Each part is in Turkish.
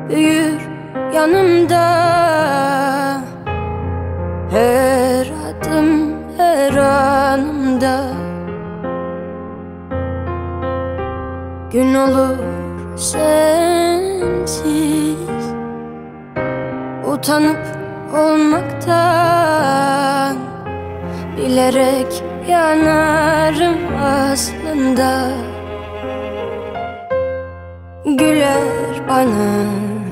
büyür yanımda. Her adım, her anımda. Gün olur sensiz, utanıp olmaktan. Bilerek yanarım aslında. Güler bana.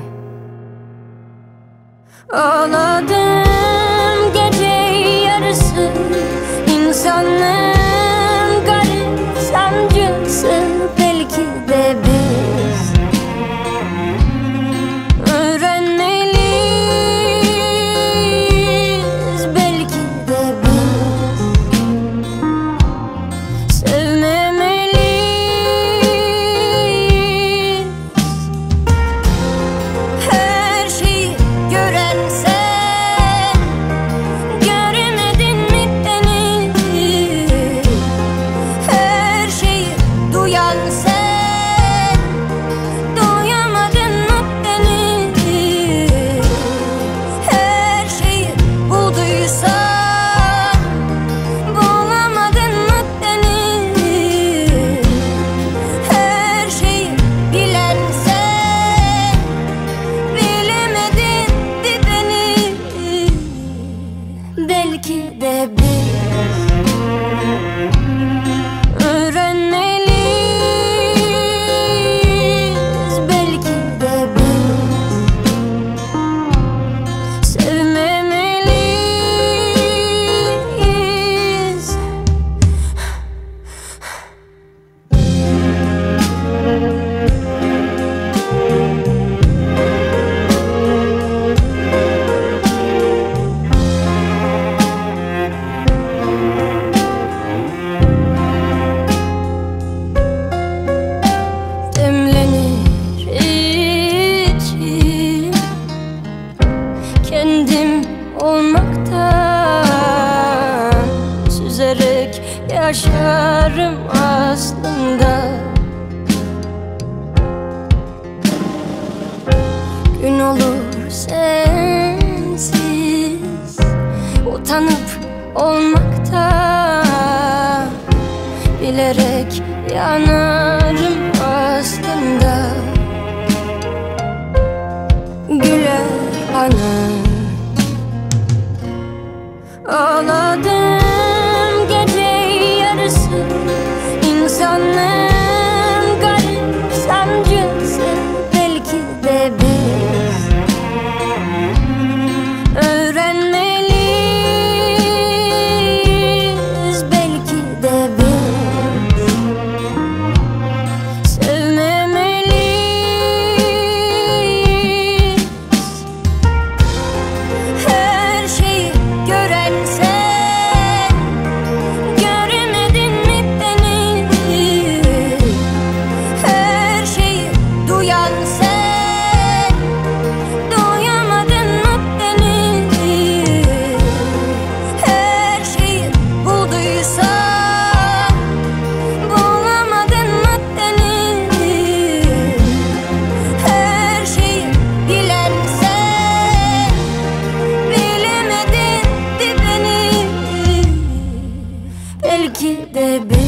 Ağladım gece yarısı, insanlığın garip sancısı. Belki de biz öğrenmeliyiz. Belki de biz sevmemeliyiz. Her şeyi gören sen, göremedin mi beni? Her şeyi duyan sen, duyamadın mı beni? Her şeyi bulduysan, bulamadın mı beni? Her şeyi bilen sen, bilemedin mi beni? Belki de biz öğrenmeliyiz. Belki de biz sevmemeliyiz. Demlenir içim, kendim olmaktan. Süzerek yaşarım aslında. Gün olur sensiz, utanıp olmaktan. Bilerek yanarım aslında. Güler bana. Ağladım gece yarısı, insanlığın garip sancısı. Belki de biz öğrenmeliyiz. Belki de biz sevmemeliyiz. Her şeyi gören sen, göremedin mi beni? Her şeyi duyan sen, duyamadın mı beni? Her şeyi bulduysan, bulamadın mı beni? Her şeyi bilen sen, bilemedin mi beni? Belki de biz